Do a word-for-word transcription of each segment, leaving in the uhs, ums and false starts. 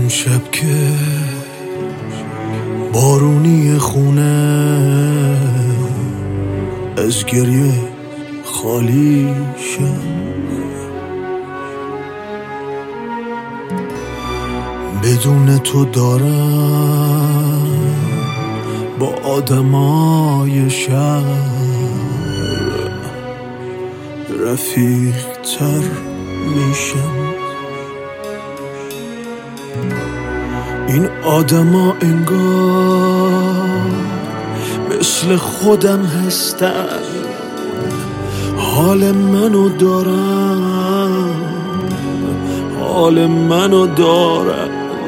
امشب که بارونی خونه از گریه خالی شم، بدون تو دارم با آدمای شهر رفیق تر میشم. این آدما انگار مثل خودم هستن، حال منو دارن، حال منو دارن.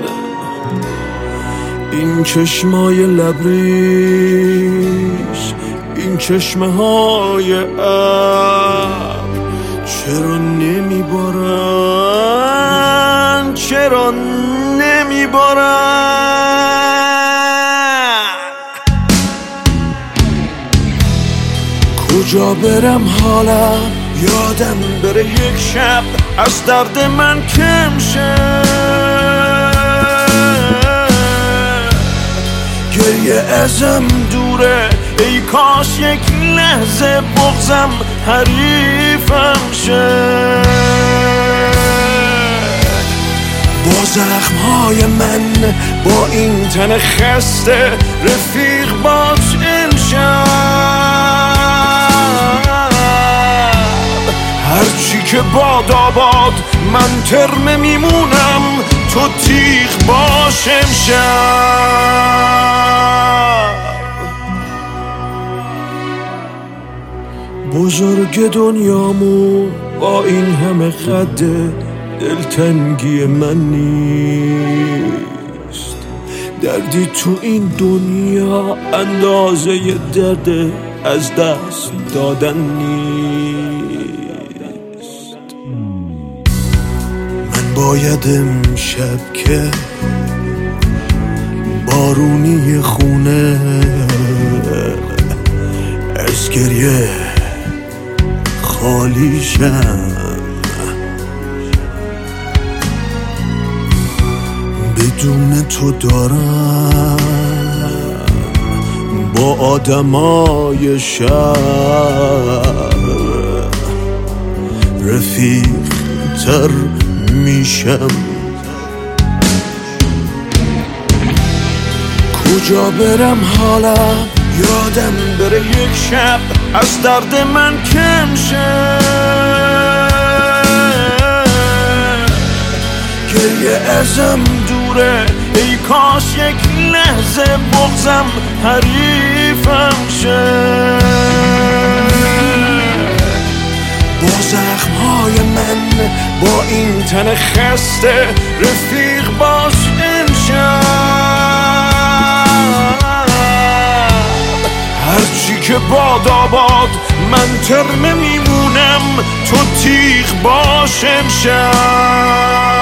این چشمای لبریش، این چشمه های ابر چرا نمیبارن، چرا نمیبارن؟ کجا برم حالم یادم بره یک شب از درد من کم شه، گریه ازم دوره ای کاش یک لحظه بغضم حریفم شه. با زخمهای من با این تن خسته رفیق باش امشب، هرچی که باد آباد من ترمه میمونم، تو تیغ باش امشب. بزرگ دنیامو با این همه خد دلتنگی من نیست، دردی تو این دنیا اندازه درد از دست دادن نیست. من باید امشب که بارونی خونه از گریه خالی شم، بدون تو دارم با آدمای شهر رفیق تر میشم. کجا برم حالم یادم بره یک شب از درد من کم شه، گریه ازم دوره ای کاش یک لحظه بغضم حریفم شه. با زخمهای من با این تن خسته رفیق باش امشب، هرچی که باد آباد من ترمه میمونم، تو تیغ باش امشب.